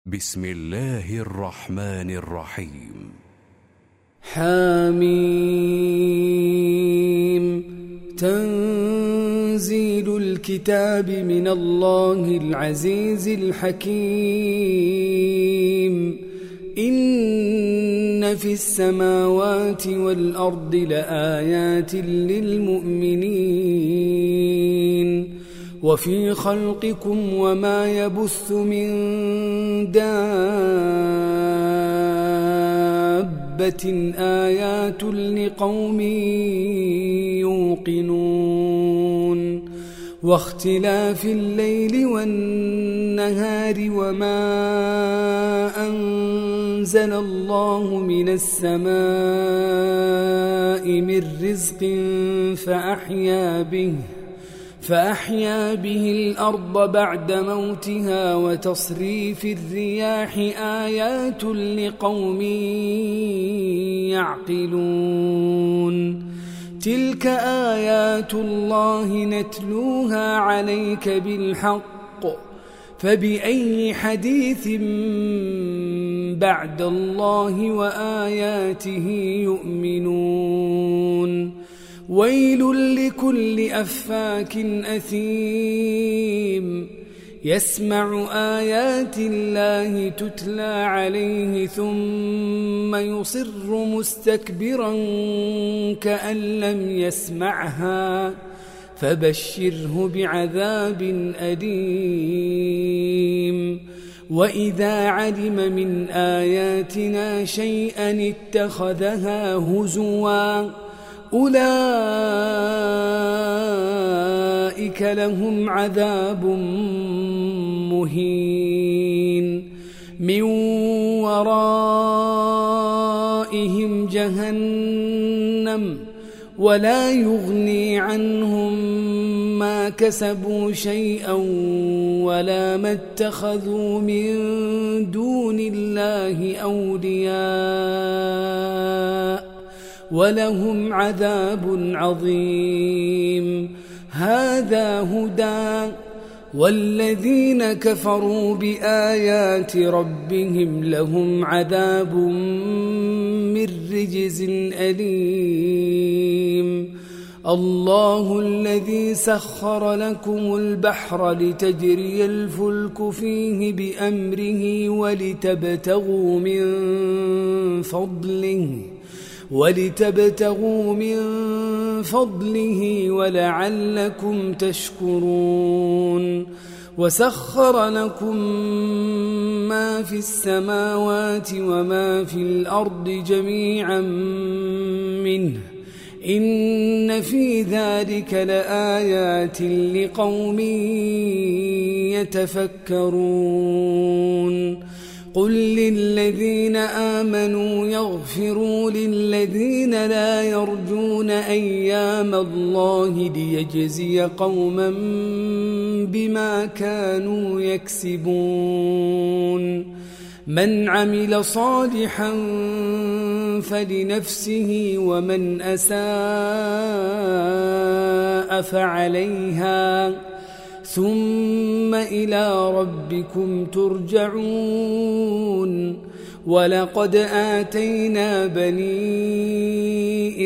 بسم الله الرحمن الرحيم. حميم. تنزيل الكتاب من الله العزيز الحكيم. إن في السماوات والأرض لآيات للمؤمنين وفي خلقكم وما يبث من دابة آيات لقوم يوقنون واختلاف الليل والنهار وما أنزل الله من السماء من رزق فأحيا به الأرض بعد موتها وتصريف الرياح آيات لقوم يعقلون. تلك آيات الله نتلوها عليك بالحق فبأي حديث بعد الله وآياته يؤمنون. ويل لكل أفاك أثيم يسمع آيات الله تتلى عليه ثم يصر مستكبرا كأن لم يسمعها فبشره بعذاب أليم. وإذا علم من آياتنا شيئا اتخذها هزوا أولئك لهم عذاب مهين من ورائهم جهنم ولا يغني عنهم ما كسبوا شيئا ولا ما اتخذوا من دون الله أولياء ولهم عذاب عظيم. هذا هدى والذين كفروا بآيات ربهم لهم عذاب من رجز أليم. الله الذي سخر لكم البحر لتجري الفلك فيه بأمره ولتبتغوا من فضله ولعلكم تشكرون. وسخر لكم ما في السماوات وما في الأرض جميعا منه إن في ذلك لآيات لقوم يتفكرون. قل للذين آمنوا يغفروا للذين لا يرجون أيام الله ليجزي قوما بما كانوا يكسبون. من عمل صالحا فلنفسه ومن أساء فعليها ثم إلى ربكم ترجعون. ولقد آتينا بني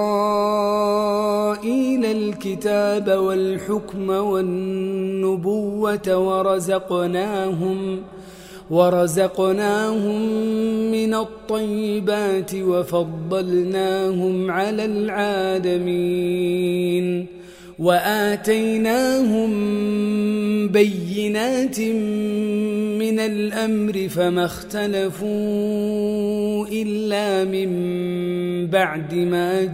إسرائيل الكتاب والحكم والنبوة ورزقناهم من الطيبات وفضلناهم على العالمين وآتيناهم بينات من الأمر فما اختلفوا إلا من بعد ما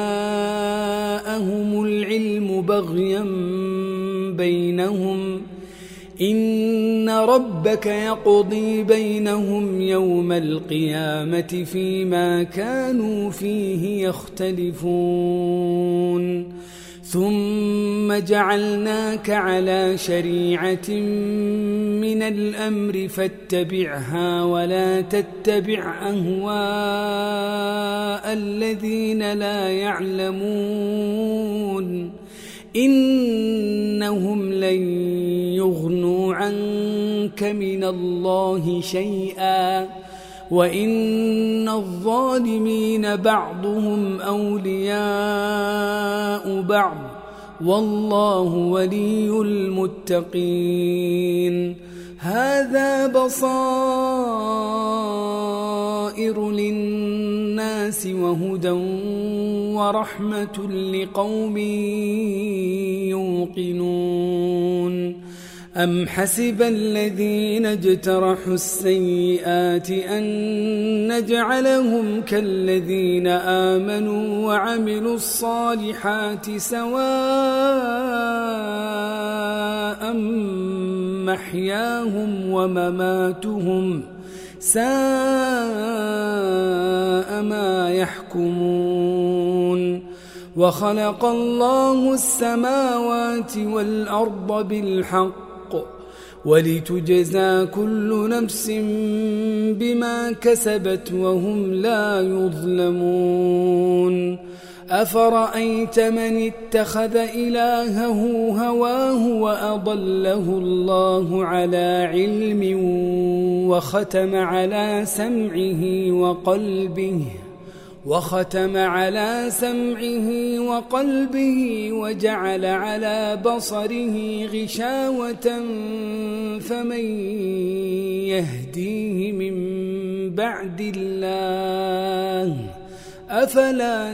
جاءهم العلم بغيا بينهم. إن ربك يقضي بينهم يوم القيامة فيما كانوا فيه يختلفون. ثم جعلناك على شريعة من الأمر فاتبعها ولا تتبع أهواء الذين لا يعلمون إنهم لن يغنوا عنك من الله شيئا وإن الظالمين بعضهم أولياء بعض والله ولي المتقين. هذا بصائر للناس وهدى ورحمة لقوم يوقنون. أم حسب الذين اجترحوا السيئات أن نجعلهم كالذين آمنوا وعملوا الصالحات سواء محياهم ومماتهم ساء ما يحكمون. وخلق الله السماوات والأرض بالحق ولتجزى كل نفس بما كسبت وهم لا يظلمون. أفرأيت من اتخذ إلهه هواه وأضله الله على علم وختم على سمعه وقلبه وجعل على بصره غشاوة فمن يهديه من بعد الله أفلا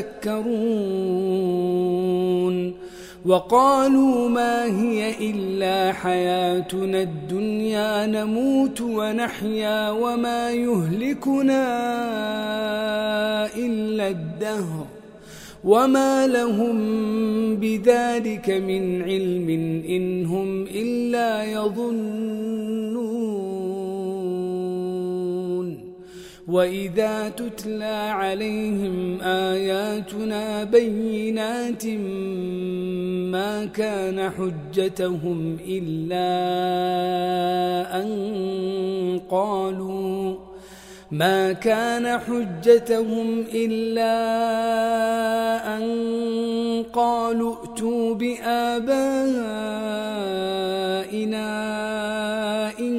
تذكرون. وقالوا ما هي إلا حياتنا الدنيا نموت ونحيا وما يهلكنا إلا الدهر وما لهم بذلك من علم إن هم إلا يظنون. وإذا تتلى عليهم آياتنا بينات ما كان حجتهم إلا أن قالوا ائتوا بآبائنا إن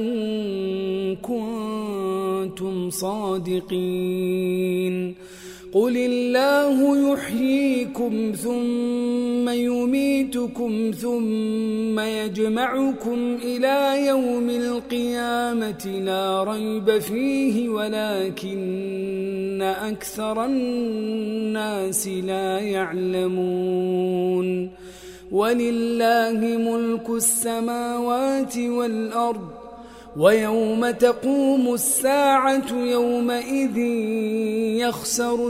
كنتم صادقين. قل الله يحييكم ثم يميتكم ثم يجمعكم إلى يوم القيامة لا ريب فيه ولكن أكثر الناس لا يعلمون. ولله ملك السماوات والأرض ويوم تقوم الساعة يومئذ يخسر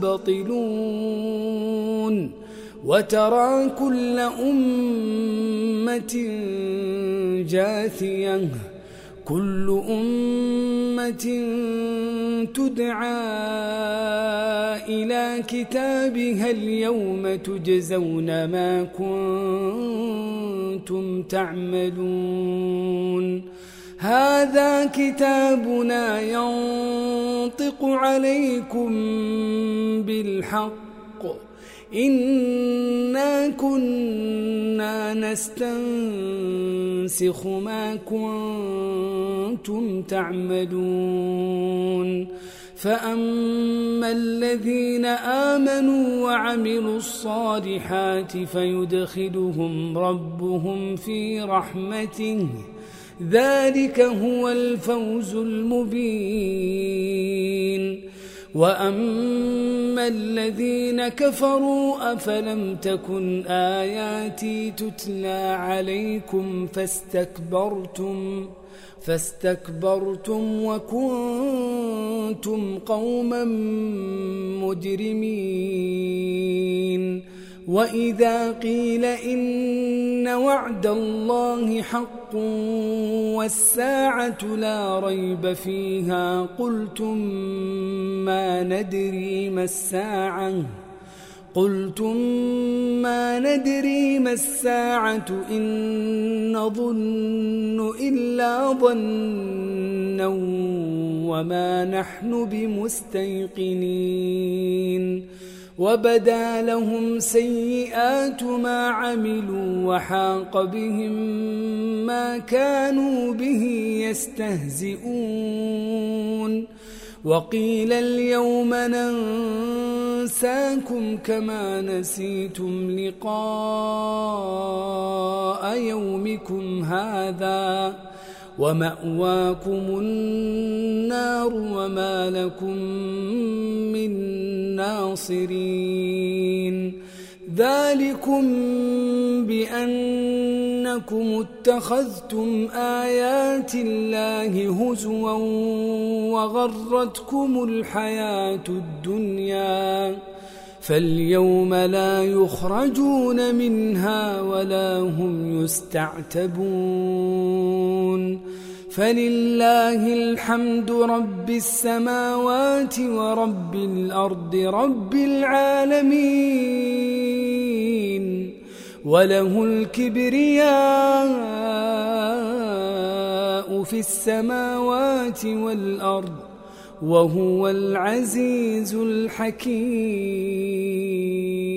المبطلون. وترى كل أمة جاثية كل أمة تدعى إلى كتابها اليوم تجزون ما كنتم تعملون. هذا كتابنا ينطق عليكم بالحق إنا كنا نستنسخ ما كنتم تعملون. فأما الذين آمنوا وعملوا الصالحات فيدخلهم ربهم في رحمته ذلك هو الفوز المبين. وأما الذين كفروا أفلم تكن آياتي تتلى عليكم فاستكبرتم وكنتم قوما مجرمين. وإذا قيل إن وعد الله حق والساعة لا ريب فيها قلتم ما ندري ما الساعة إن نظن إلا ظنا وما نحن بمستيقنين. وبدا لهم سيئات ما عملوا وحاق بهم ما كانوا به يستهزئون وقيل اليوم ننساكم كما نسيتم لقاء يومكم هذا ومأواكم النار وما لكم من ناصرين ذلكم بأنكم اتخذتم آيات الله هزوا وغرتكم الحياة الدنيا فاليوم لا يخرجون منها ولا هم يستعتبون فلله الحمد رب السماوات ورب الأرض رب العالمين وله الكبرياء في السماوات والأرض، وهو العزيز الحكيم.